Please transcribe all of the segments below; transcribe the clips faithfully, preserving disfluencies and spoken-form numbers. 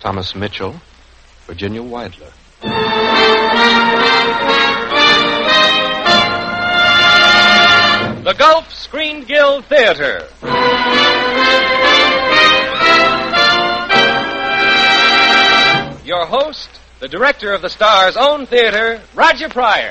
Thomas Mitchell, Virginia Weidler. The Gulf Screen Guild Theater. Your host, the director of the Star's own theater, Roger Pryor.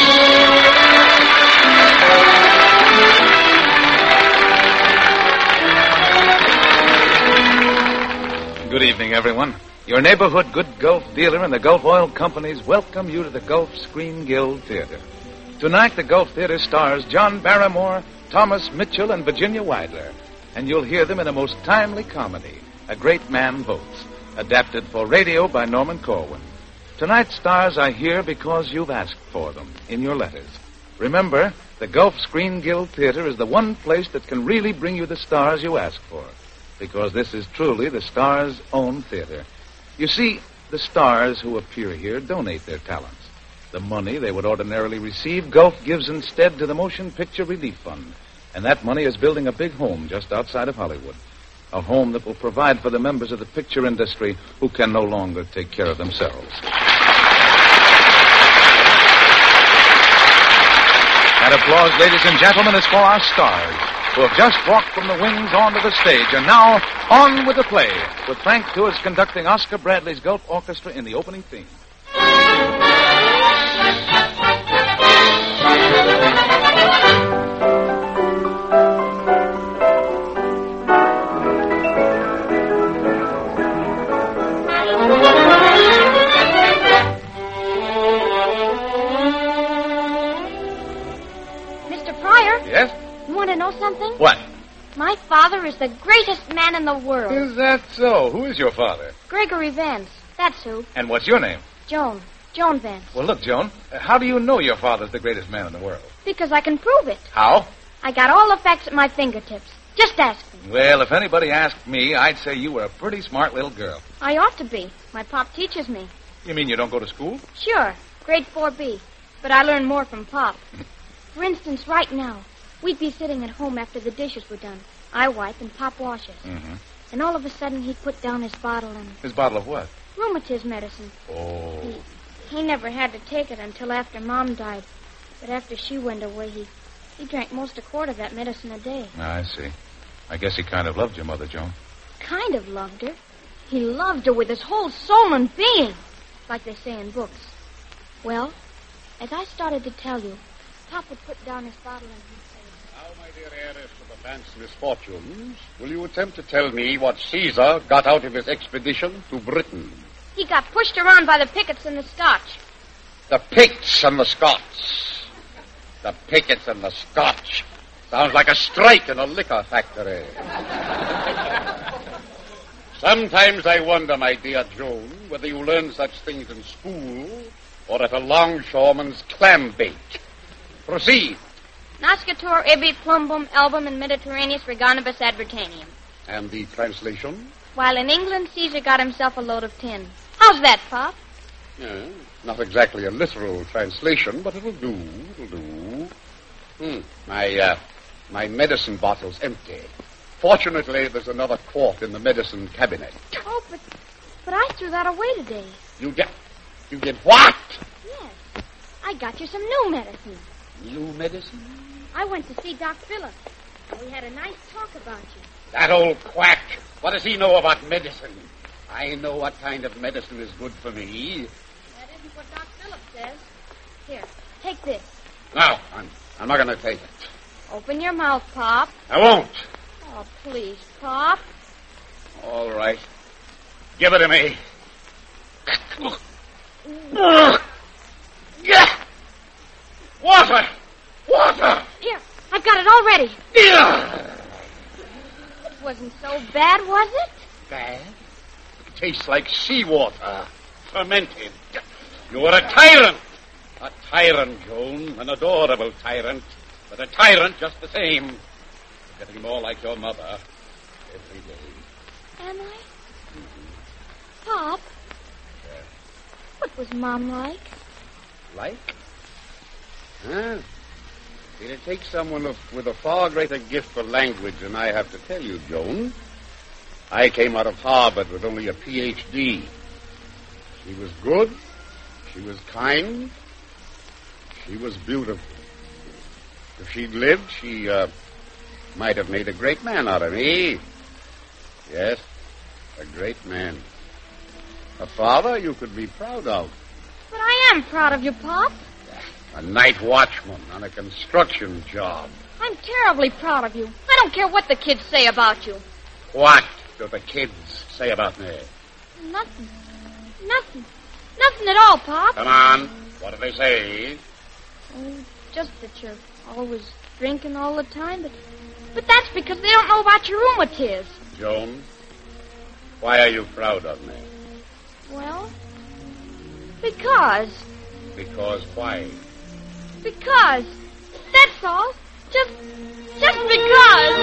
Good evening, everyone. Your neighborhood good Gulf dealer and the Gulf Oil Companies welcome you to the Gulf Screen Guild Theater. Tonight, the Gulf Theater stars John Barrymore, Thomas Mitchell, and Virginia Weidler. And you'll hear them in a most timely comedy, A Great Man Votes, adapted for radio by Norman Corwin. Tonight's stars are here because you've asked for them in your letters. Remember, the Gulf Screen Guild Theater is the one place that can really bring you the stars you ask for, because this is truly the Star's own theater. You see, the stars who appear here donate their talents. The money they would ordinarily receive, Gulf gives instead to the Motion Picture Relief Fund. And that money is building a big home just outside of Hollywood. A home that will provide for the members of the picture industry who can no longer take care of themselves. That applause, ladies and gentlemen, is for our stars, who have just walked from the wings onto the stage, and now on with the play, with Frank Tours conducting Oscar Bradley's Gulf Orchestra in the opening theme. Mister Pryor? Yes? You want to know something? What? My father is the greatest man in the world. Is that so? Who is your father? Gregory Vance. That's who. And what's your name? Joan. Joan Vance. Well, look, Joan, uh, how do you know your father's the greatest man in the world? Because I can prove it. How? I got all the facts at my fingertips. Just ask me. Well, if anybody asked me, I'd say you were a pretty smart little girl. I ought to be. My pop teaches me. You mean you don't go to school? Sure. Grade four B. But I learn more from Pop. For instance, right now, we'd be sitting at home after the dishes were done. I wipe and Pop washes. Mm-hmm. And all of a sudden, he'd put down his bottle and... His bottle of what? rheumatism medicine. Oh. He, he never had to take it until after Mom died. But after she went away, he, he drank most a quart of that medicine a day. I see. I guess he kind of loved your mother, Joan. Kind of loved her. He loved her with his whole soul and being, like they say in books. Well, as I started to tell you, Pop would put down his bottle and he'd say... Now, my dear heiress of the Vance misfortunes, will you attempt to tell me what Caesar got out of his expedition to Britain? He got pushed around by the pickets and the Scotch. The Picts and the Scots. The Pickets and the Scotch. Sounds like a strike in a liquor factory. Sometimes I wonder, my dear Joan, whether you learn such things in school or at a longshoreman's clam bake. Proceed. Nascatur ibi plumbum album in Mediterraneus reganibus advertanium. And the translation? While in England, Caesar got himself a load of tin. How's that, Pop? Yeah, not exactly a literal translation, but it'll do. It'll do. Hmm. My, uh, my medicine bottle's empty. Fortunately, there's another quart in the medicine cabinet. Oh, but, but I threw that away today. You did... You did what? Yes. I got you some new medicine. New medicine? I went to see Doc Phillips. And we had a nice talk about you. That old quack. What does he know about medicine? I know what kind of medicine is good for me. That isn't what Doc Phillips says. Here, take this. No, I'm, I'm not going to take it. Open your mouth, Pop. I won't. Oh, please, Pop. All right. Give it to me. Water! Water! Here, I've got it already. Yeah. It wasn't so bad, was it? Bad? It tastes like seawater. Fermented. You are a tyrant. A tyrant, Joan. An adorable tyrant. But a tyrant just the same. Getting more like your mother every day. Am I? Mm-hmm. Pop? Yeah. What was Mom like? Like? Huh? It takes someone of, with a far greater gift for language than I have to tell you, Joan. I came out of Harvard with only a P H D. She was good. She was kind. She was beautiful. If she'd lived, she uh, might have made a great man out of me. Yes, a great man. A father you could be proud of. But I am proud of you, Pop. A night watchman on a construction job. I'm terribly proud of you. I don't care what the kids say about you. What do the kids say about me? Nothing. Nothing. Nothing at all, Pop. Come on. What do they say? Oh, just that you're always drinking all the time, but but that's because they don't know about your rheumatiz. Joan, why are you proud of me? Well, because. Because why? Because. That's all. Just, just because.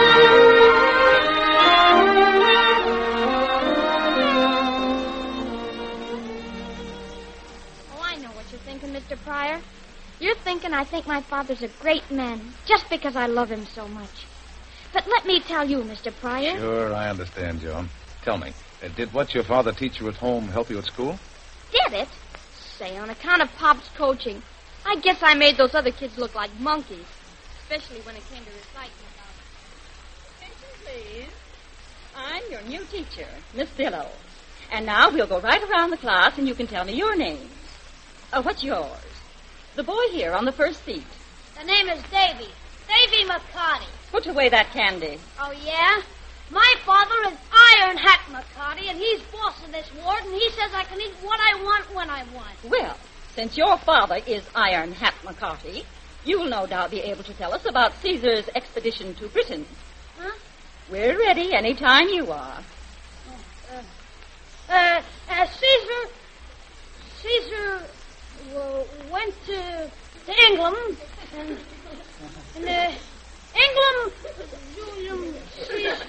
Oh, I know what you're thinking, Mister Pryor. You're thinking I think my father's a great man just because I love him so much. But let me tell you, Mister Pryor. Sure, I understand, Joan. Tell me, uh, did what your father teach you at home help you at school? Did it? Say, on account of Pop's coaching, I guess I made those other kids look like monkeys, especially when it came to reciting about it. Attention, please. I'm your new teacher, Miss Billows. And now we'll go right around the class and you can tell me your names. Uh, what's yours? The boy here on the first seat. The name is Davy. Davy McCarty. Put away that candy. Oh, yeah? My father is Iron Hat McCarty, and he's boss of this ward, and he says I can eat what I want when I want. Well, since your father is Iron Hat McCarty, you'll no doubt be able to tell us about Caesar's expedition to Britain. Huh? We're ready any time you are. Oh, uh, uh, uh, Caesar... Caesar uh, went to, to England, and... and uh, England... Julius Caesar...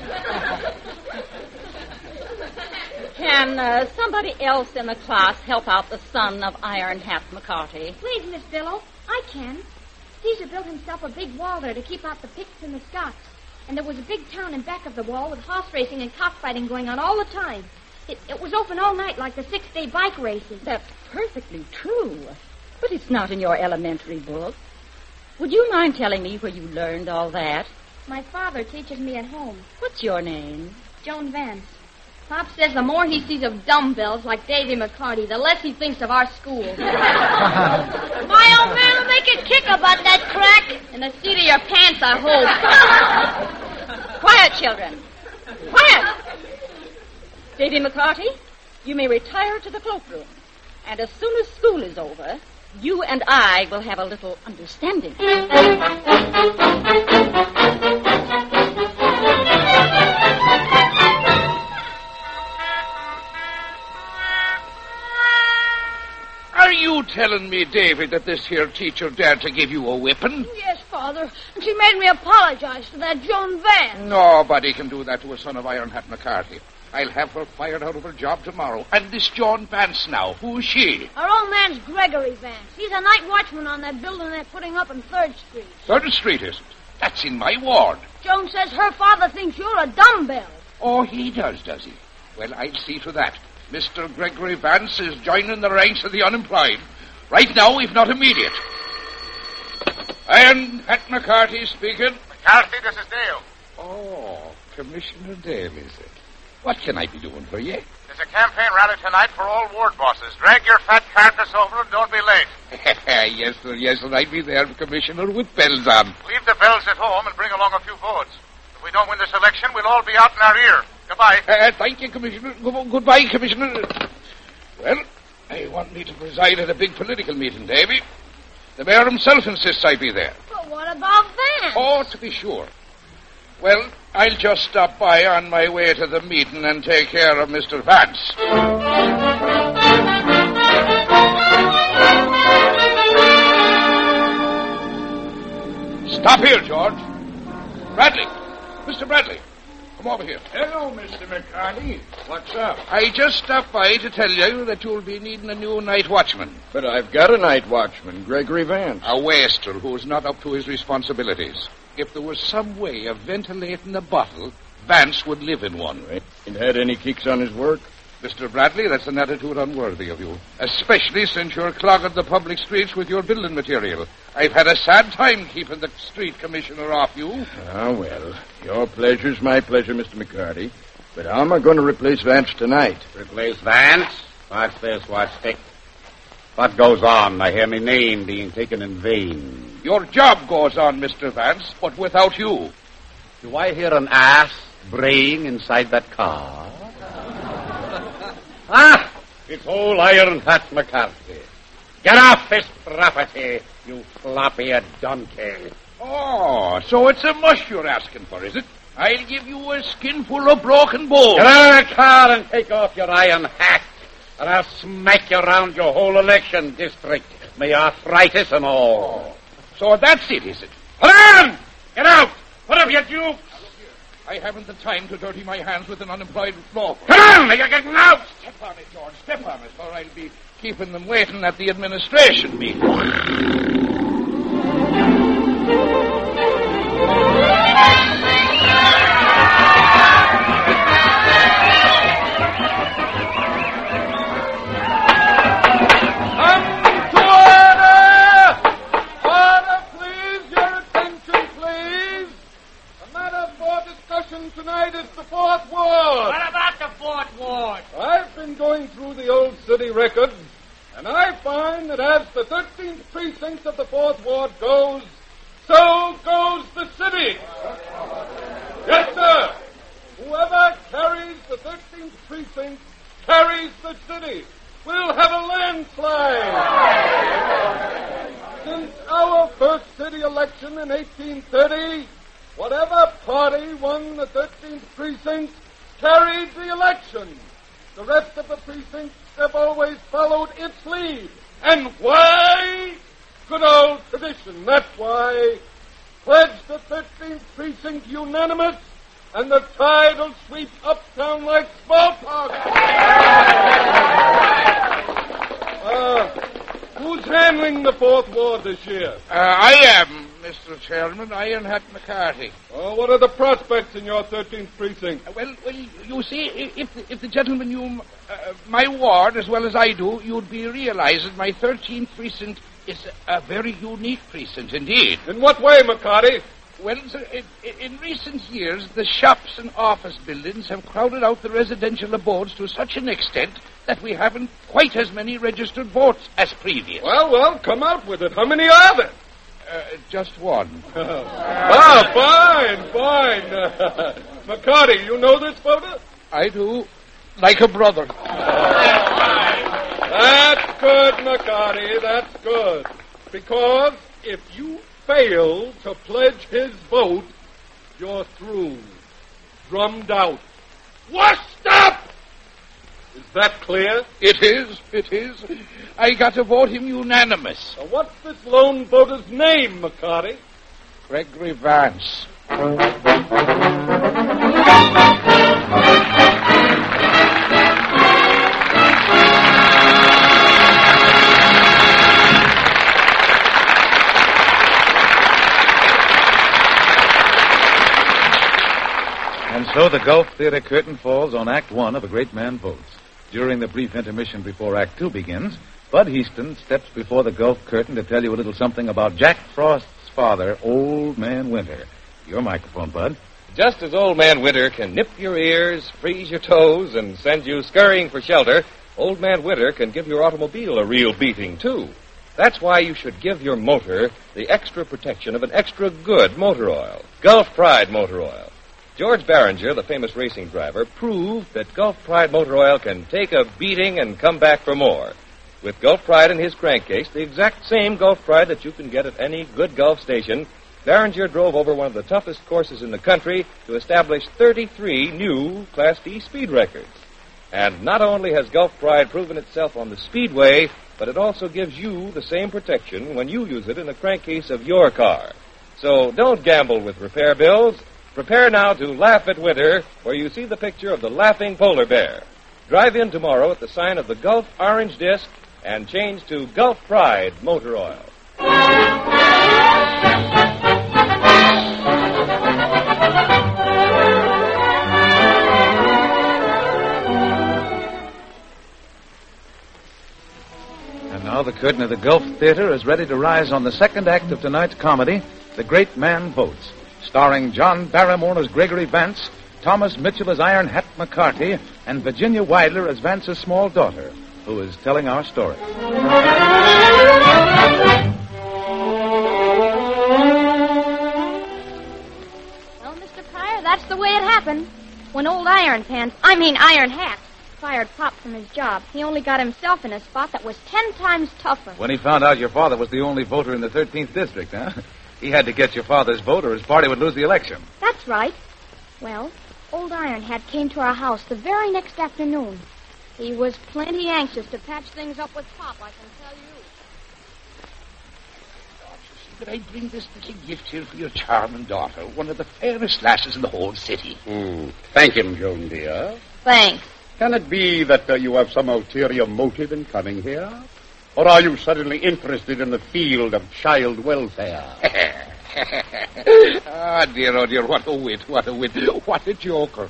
Can uh, somebody else in the class help out the son of Iron Hat McCarty? Please, Miss Billow, I can. Caesar built himself a big wall there to keep out the Picts and the Scots. And there was a big town in back of the wall with horse racing and cockfighting going on all the time. It, it was open all night like the six-day bike races. That's perfectly true. But it's not in your elementary book. Would you mind telling me where you learned all that? My father teaches me at home. What's your name? Joan Vance. Pop says the more he sees of dumbbells like Davy McCarty, the less he thinks of our school. My old man will make a kick about that crack. In the seat of your pants, I hope. Quiet, children. Quiet. Davy McCarty, you may retire to the cloakroom. And as soon as school is over, you and I will have a little understanding. Are you telling me, David, that this here teacher dared to give you a whipping? Yes, Father. And she made me apologize to that Joan Vance. Nobody can do that to a son of Iron Hat McCarty. I'll have her fired out of her job tomorrow. And this Joan Vance now, who's she? Our old man's Gregory Vance. He's a night watchman on that building they're putting up on third Street. third Street isn't. That's in my ward. Joan says her father thinks you're a dumbbell. Oh, he does, does he? Well, I'll see to that. Mister Gregory Vance is joining the ranks of the unemployed. Right now, if not immediate. Iron Hat McCarty speaking. McCarthy, this is Dale. Oh, Commissioner Dale, is it? What can I be doing for you? There's a campaign rally tonight for all ward bosses. Drag your fat carcass over and don't be late. Yes, sir, yes, sir. I'll be there, Commissioner, with bells on. Leave the bells at home and bring along a few votes. If we don't win this election, we'll all be out in our ear. Goodbye. Uh, thank you, Commissioner. Go- goodbye, Commissioner. Well, I want me to preside at a big political meeting, Davy. The mayor himself insists I be there. But what about Vance? Oh, to be sure. Well, I'll just stop by on my way to the meeting and take care of Mister Vance. Stop here, George. Bradley. Mister Bradley. Come over here. Hello, Mister McCarty. What's up? I just stopped by to tell you that you'll be needing a new night watchman. But I've got a night watchman, Gregory Vance. A waster who's not up to his responsibilities. If there was some way of ventilating the bottle, Vance would live in one. Ain't had any kicks on his work? Mister Bradley, that's an attitude unworthy of you, especially since you're clogging the public streets with your building material. I've had a sad time keeping the street commissioner off you. Ah, well, your pleasure's my pleasure, Mister McCarty. But how am I going to replace Vance tonight? Replace Vance? What's this? What's thick? What goes on? I hear my name being taken in vain. Your job goes on, Mister Vance, but without you. Do I hear an ass braying inside that car? Ah! It's old Iron Hat McCarthy. Get off this property, you floppy donkey. Oh, so it's a mush you're asking for, is it? I'll give you a skinful of broken bones. Get out of the car and take off your iron hat, and I'll smack you around your whole election district, my arthritis and all. So that's it, is it? Hold on! Get out! Put up your dukes! I haven't the time to dirty my hands with an unemployed law. Come on! You're getting out! Step on it, George. Step on it, or I'll be keeping them waiting at the administration meeting. Tonight is the Fourth Ward. What about the Fourth Ward? I've been going through the old city records, and I find that as the thirteenth precinct of the Fourth Ward goes, so goes the city. Yes, sir. Whoever carries the thirteenth precinct carries the city. We'll have a landslide. Since our first city election in eighteen thirty, whatever party won the thirteenth precinct carried the election. The rest of the precincts have always followed its lead. And why? Good old tradition. That's why. Pledge the thirteenth precinct unanimous, and the tide will sweep uptown like smallpox. uh, who's handling the Fourth Ward this year? Uh, I am, Mister Chairman, Iron Hat McCarthy. Oh, what are the prospects in your thirteenth precinct? Uh, well, well, you see, if the, if the gentleman knew uh, my ward as well as I do, you'd be realizing my thirteenth precinct is a very unique precinct indeed. In what way, McCarty? Well, sir, in, in recent years, the shops and office buildings have crowded out the residential abodes to such an extent that we haven't quite as many registered votes as previous. Well, well, come out with it. How many are there? Uh, just one. Ah, fine, fine. Uh, McCarty, you know this voter? I do. Like a brother. That's good, McCarty. That's good. Because if you fail to pledge his vote, you're through. Drummed out. Washed up! Is that clear? It is, it is. I got to vote him unanimous. Now, what's this lone voter's name, McCarty? Gregory Vance. And so the Gulf Theater curtain falls on Act One of A Great Man Votes. During the brief intermission before Act Two begins, Bud Heaston steps before the Gulf curtain to tell you a little something about Jack Frost's father, Old Man Winter. Your microphone, Bud. Just as Old Man Winter can nip your ears, freeze your toes, and send you scurrying for shelter, Old Man Winter can give your automobile a real beating, too. That's why you should give your motor the extra protection of an extra good motor oil, Gulf Pride Motor Oil. George Barringer, the famous racing driver, proved that Gulf Pride Motor Oil can take a beating and come back for more. With Gulf Pride in his crankcase, the exact same Gulf Pride that you can get at any good Gulf station, Barringer drove over one of the toughest courses in the country to establish thirty-three new Class D speed records. And not only has Gulf Pride proven itself on the speedway, but it also gives you the same protection when you use it in the crankcase of your car. So don't gamble with repair bills. Prepare now to laugh at winter, where you see the picture of the laughing polar bear. Drive in tomorrow at the sign of the Gulf Orange Disc and change to Gulf Pride Motor Oil. Now the curtain of the Gulf Theater is ready to rise on the second act of tonight's comedy, The Great Man Votes, starring John Barrymore as Gregory Vance, Thomas Mitchell as Iron Hat McCarty, and Virginia Wilder as Vance's small daughter, who is telling our story. Well, Mister Pryor, that's the way it happened. When old Iron Pants, I mean Iron Hat, fired Pop from his job, he only got himself in a spot that was ten times tougher. When he found out your father was the only voter in the thirteenth district, huh? He had to get your father's vote or his party would lose the election. That's right. Well, old Iron Hat came to our house the very next afternoon. He was plenty anxious to patch things up with Pop, I can tell you. But I bring this little gift here for your charming daughter, one of the fairest lasses in the whole city. Mm. Thank him, Joan, dear. Thanks. Can it be that uh, you have some ulterior motive in coming here? Or are you suddenly interested in the field of child welfare? Ah, dear, oh, dear, what a wit, what a wit. What a joker.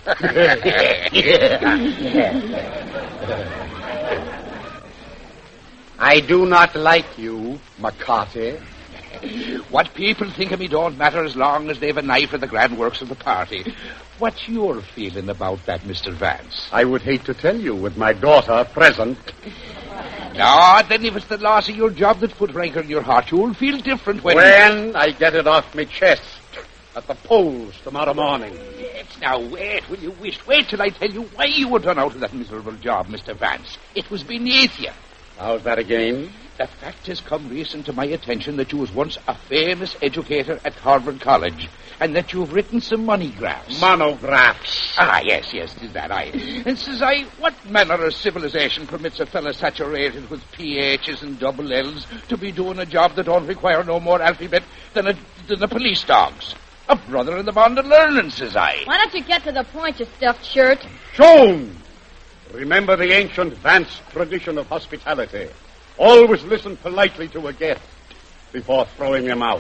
I do not like you, McCarty. What people think of me don't matter as long as they've an eye for the grand works of the party. What's your feeling about that, Mister Vance? I would hate to tell you with my daughter present. No, then if it's the loss of your job that's put rancor in your heart, you'll feel different when... When I get it off my chest at the polls tomorrow morning. Yes, now wait, will you wish? Wait till I tell you why you were done out of that miserable job, Mister Vance. It was beneath you. How's that again? The fact has come recent to my attention that you was once a famous educator at Harvard College, and that you've written some money graphs. Monographs. Ah, yes, yes, is that I. And says I, what manner of civilization permits a fellow saturated with P H's and double L's to be doing a job that don't require no more alphabet than a, than the police dogs? A brother in the bond of learning, says I. Why don't you get to the point, you stuffed shirt? Joan! Remember the ancient Vance tradition of hospitality. Always listen politely to a guest before throwing him out.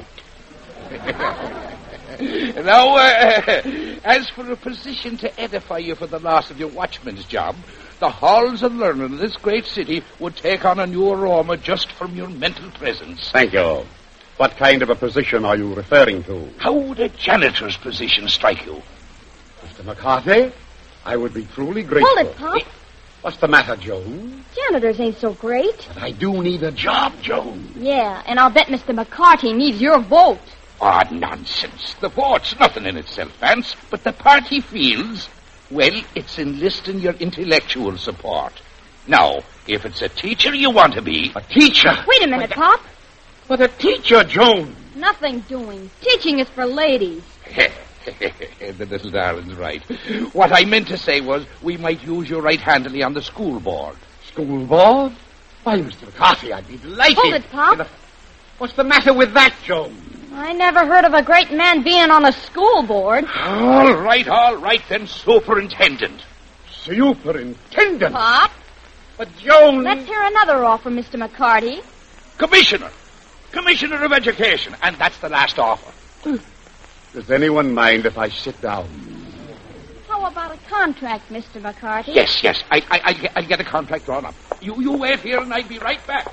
Now, uh, as for a position to edify you for the loss of your watchman's job, the halls of learning of this great city would take on a new aroma just from your mental presence. Thank you. What kind of a position are you referring to? How would a janitor's position strike you? Mister McCarthy, I would be truly grateful. Hold it, Pop. What's the matter, Joan? Janitors ain't so great. But I do need a job, Joan. Yeah, and I'll bet Mister McCarty needs your vote. Ah, oh, nonsense. The vote's nothing in itself, Vance. But the party feels, well, it's enlisting your intellectual support. Now, if it's a teacher you want to be... A teacher? Wait a minute, Pop. But a teacher, Joan. Nothing doing. Teaching is for ladies. The little darling's right. What I meant to say was we might use you right-handedly on the school board. School board? Why, Mister McCarthy, I'd be delighted. Hold it, Pop. What's the matter with that, Joan? I never heard of a great man being on a school board. All right, all right, then, superintendent. Superintendent? Pop. But, Joan... Let's hear another offer, Mister McCarty. Commissioner. Commissioner of Education. And that's the last offer. Does anyone mind if I sit down? How about a contract, Mister McCarty? Yes, yes. I, I, I'll, get, I'll get a contract drawn up. You, you wait here and I'll be right back.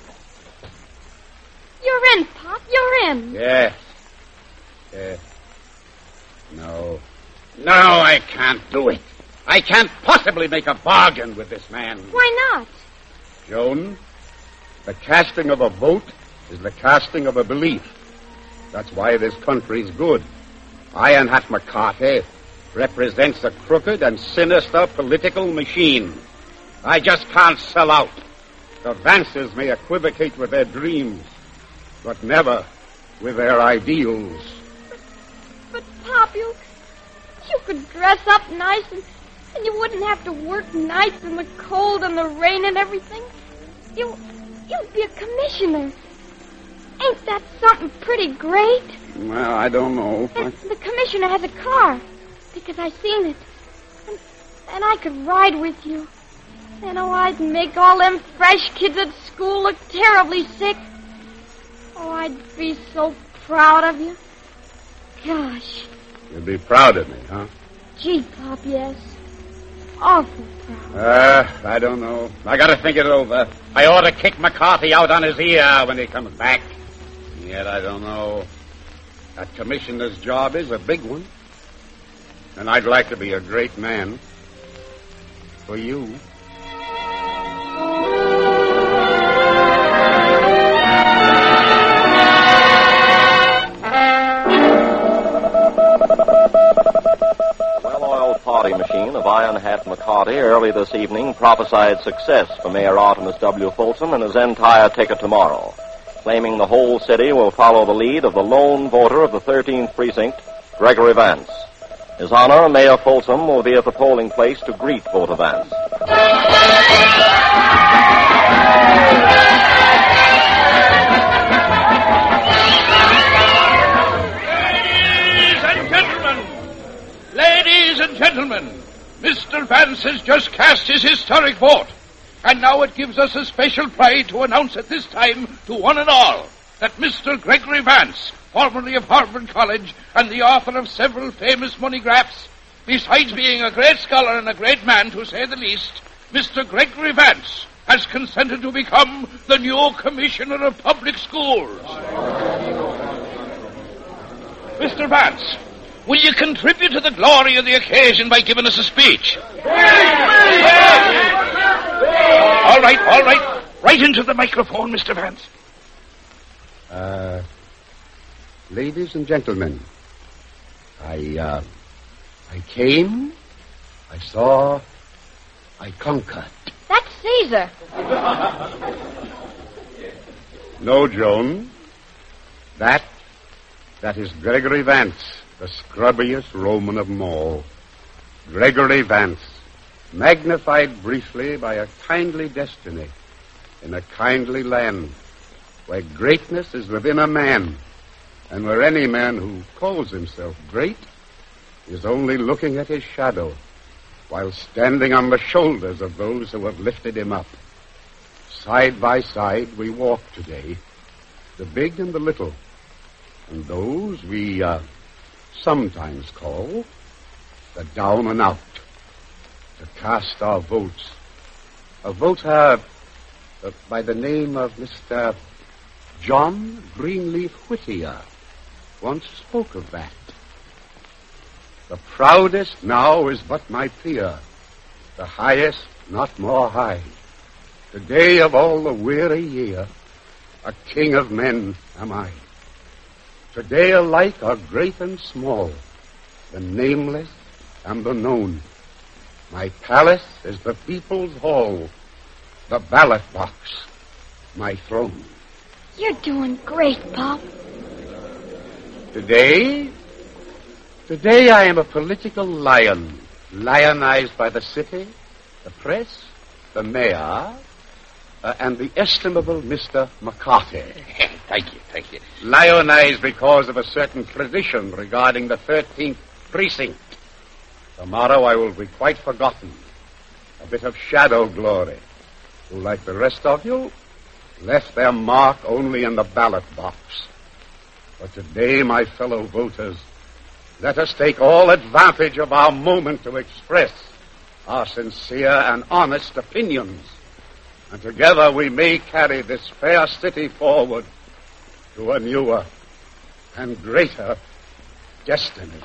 You're in, Pop. You're in. Yes. Yes. No. No, I can't do it. I can't possibly make a bargain with this man. Why not? Joan, the casting of a vote is the casting of a belief. That's why this country's good. Iron Hat McCarty represents a crooked and sinister political machine. I just can't sell out. The Vances may equivocate with their dreams, but never with their ideals. But, Pop, you, you could dress up nice and, and you wouldn't have to work nights in the cold and the rain and everything. You, you'd be a commissioner. Ain't that something pretty great? Well, I don't know. And the commissioner has a car, because I seen it. And, and I could ride with you. And oh, I'd make all them fresh kids at school look terribly sick. Oh, I'd be so proud of you. Gosh. You'd be proud of me, huh? Gee, Pop, yes. awful proud. Uh, I don't know. I gotta think it over. I ought to kick McCarthy out on his ear when he comes back. Yet I don't know. That commissioner's job is a big one. And I'd like to be a great man. For you. Well-oiled party machine of Iron Hat McCarty early this evening prophesied success for Mayor Artemus W. Folsom and his entire ticket tomorrow, claiming the whole city will follow the lead of the lone voter of the thirteenth Precinct, Gregory Vance. His Honor, Mayor Folsom, will be at the polling place to greet voter Vance. Ladies and gentlemen, ladies and gentlemen, Mister Vance has just cast his historic vote. And now it gives us a special pride to announce at this time to one and all that Mister Gregory Vance, formerly of Harvard College and the author of several famous moneygraphs, besides being a great scholar and a great man, to say the least, Mister Gregory Vance has consented to become the new Commissioner of Public Schools. Mister Vance, will you contribute to the glory of the occasion by giving us a speech? All right, all right. Right into the microphone, Mister Vance. Uh, ladies and gentlemen, I, uh, I came, I saw, I conquered. That's Caesar. No, Joan. That, that is Gregory Vance, the scrubbiest Roman of them all. Gregory Vance, magnified briefly by a kindly destiny in a kindly land where greatness is within a man, and where any man who calls himself great is only looking at his shadow while standing on the shoulders of those who have lifted him up. Side by side we walk today, the big and the little, and those we uh, sometimes call the down and out, to cast our votes. A voter uh, by the name of Mister John Greenleaf Whittier once spoke of that. The proudest now is but my peer, the highest not more high. The day of all the weary year, a king of men am I. Today alike are great and small, the nameless and the known. My palace is the people's hall, the ballot box, my throne. You're doing great, Pop. Today, today I am a political lion, lionized by the city, the press, the mayor, uh, and the estimable Mister McCarthy. Thank you, thank you. Lionized because of a certain tradition regarding the thirteenth Precinct. Tomorrow I will be quite forgotten, a bit of shadow glory, who, like the rest of you, left their mark only in the ballot box. But today, my fellow voters, let us take all advantage of our moment to express our sincere and honest opinions, and together we may carry this fair city forward to a newer and greater destiny.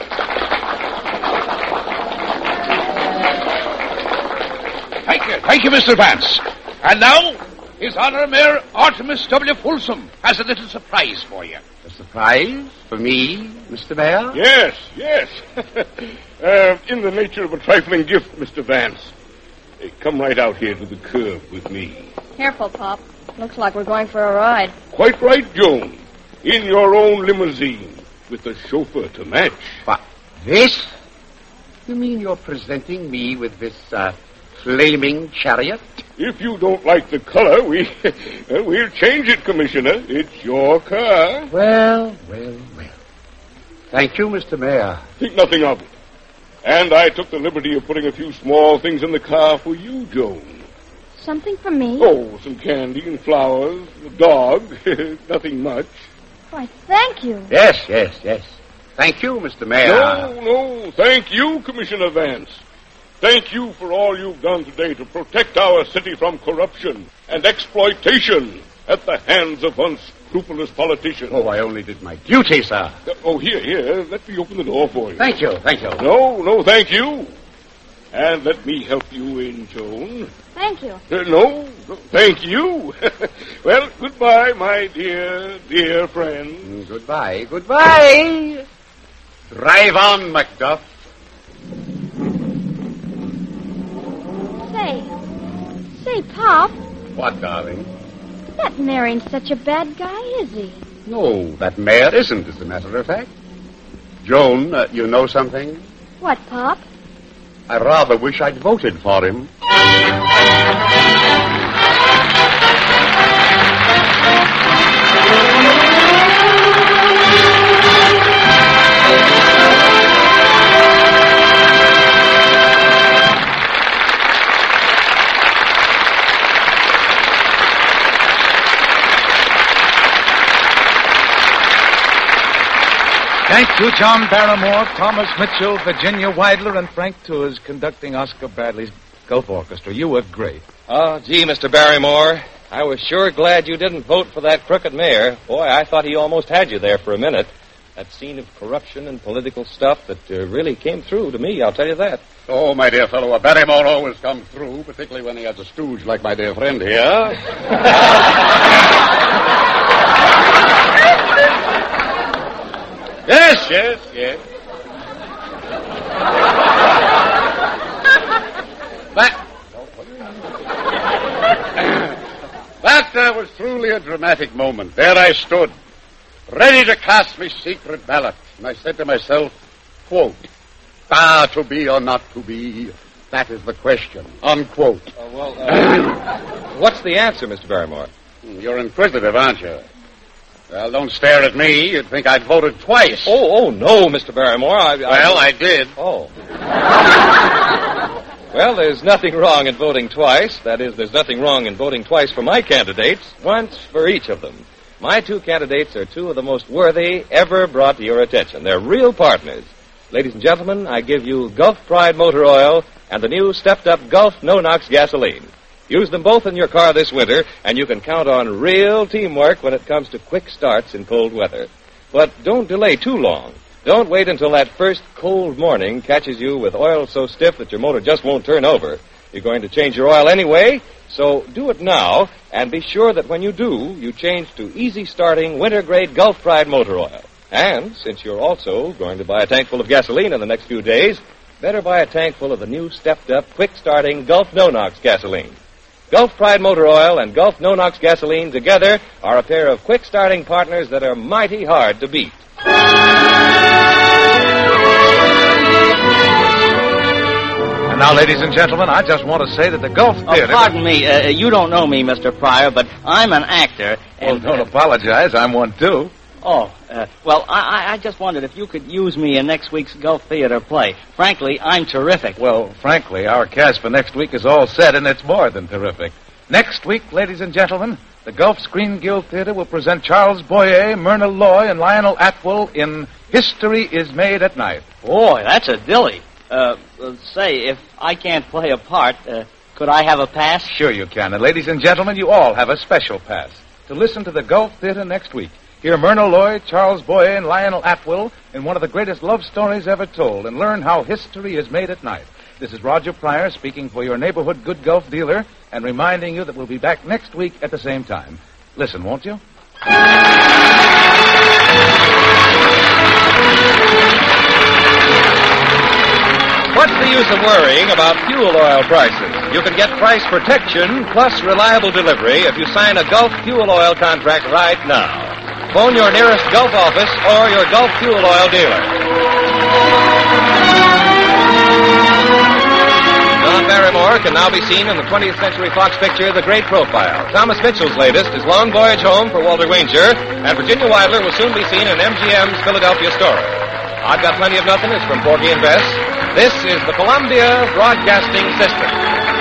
Thank you, thank you, Mister Vance. And now, His Honor Mayor Artemus W. Folsom has a little surprise for you. A surprise for me, Mister Mayor? Yes, yes. uh, in the nature of a trifling gift, Mister Vance. Uh, come right out here to the curb with me. Careful, Pop. Looks like we're going for a ride. Quite right, Joan. In your own limousine, with the chauffeur to match. What, this? You mean you're presenting me with this, uh, flaming chariot? If you don't like the color, we, uh, we'll change it, Commissioner. It's your car. Well, well, well. Thank you, Mister Mayor. Think nothing of it. And I took the liberty of putting a few small things in the car for you, Joan. Something for me? Oh, some candy and flowers, a dog. Nothing much. Why, thank you. Yes, yes, yes. Thank you, Mister Mayor. No, no, thank you, Commissioner Vance. thank you for all you've done today to protect our city from corruption and exploitation at the hands of unscrupulous politicians. Oh, I only did my duty, sir. Uh, oh, here, here. Let me open the door for you. Thank you, thank you. No, no, thank you. And let me help you in, Joan. Thank you. Uh, no, no, thank you. Well, goodbye, my dear, dear friend. Goodbye, goodbye. Drive on, Macduff. Say, say, Pop, What, darling? that mayor ain't such a bad guy, is he? No, that mayor isn't, as a matter of fact. Joan, uh, you know something? What, Pop? I rather wish I'd voted for him. Thank you, John Barrymore, Thomas Mitchell, Virginia Weidler, and Frank Tours conducting Oscar Bradley's Gulf Orchestra. You were great. Oh, gee, Mister Barrymore, I was sure glad you didn't vote for that crooked mayor. Boy, I thought he almost had you there for a minute. That scene of corruption and political stuff that uh, really came through to me, I'll tell you that. Oh, my dear fellow, a Barrymore always comes through, particularly when he has a stooge like my dear friend here. Yes, yes, yes. That, that uh, was truly a dramatic moment. There I stood, ready to cast my secret ballot. And I said to myself, quote, ah, to be or not to be, that is the question, unquote. Uh, well, uh, what's the answer, Mister Barrymore? You're inquisitive, aren't you? Well, don't stare at me. You'd think I'd voted twice. Oh, oh, no, Mister Barrymore. I, I... Well, I did. Oh. Well, there's nothing wrong in voting twice. That is, there's nothing wrong in voting twice for my candidates, once for each of them. My two candidates are two of the most worthy ever brought to your attention. They're real partners. Ladies and gentlemen, I give you Gulf Pride Motor Oil and the new stepped-up Gulf No-Nox Gasoline. Use them both in your car this winter, and you can count on real teamwork when it comes to quick starts in cold weather. But don't delay too long. Don't wait until that first cold morning catches you with oil so stiff that your motor just won't turn over. You're going to change your oil anyway, so do it now, and be sure that when you do, you change to easy-starting, winter-grade Gulf Pride Motor Oil. And since you're also going to buy a tank full of gasoline in the next few days, better buy a tank full of the new stepped-up, quick-starting Gulf No-Nox Gasoline. Gulf Pride Motor Oil and Gulf No-Nox Gasoline together are a pair of quick-starting partners that are mighty hard to beat. And now, ladies and gentlemen, I just want to say that the Gulf Theater... Oh, pardon me. Uh, you don't know me, Mister Pryor, but I'm an actor. And, Well, don't apologize. I'm one, too. Oh, uh, well, I, I just wondered if you could use me in next week's Gulf Theater play. Frankly, I'm terrific. Well, frankly, our cast for next week is all set, and it's more than terrific. Next week, ladies and gentlemen, the Gulf Screen Guild Theater will present Charles Boyer, Myrna Loy, and Lionel Atwill in History is Made at Night. Boy, that's a dilly. Uh, uh, say, if I can't play a part, uh, could I have a pass? Sure you can. And ladies and gentlemen, you all have a special pass to listen to the Gulf Theater next week. Hear Myrna Loy, Charles Boyer, and Lionel Atwill in one of the greatest love stories ever told, and learn how history is made at night. This is Roger Pryor speaking for your neighborhood good Gulf dealer and reminding you that we'll be back next week at the same time. Listen, won't you? What's the use of worrying about fuel oil prices? You can get price protection plus reliable delivery if you sign a Gulf fuel oil contract right now. Phone your nearest Gulf office or your Gulf fuel oil dealer. John Barrymore can now be seen in the twentieth Century Fox picture, The Great Profile. Thomas Mitchell's latest is Long Voyage Home for Walter Wanger, and Virginia Weidler will soon be seen in M G M's Philadelphia Story. I've Got Plenty of Nothing is from Porgy and Bess. This is the Columbia Broadcasting System.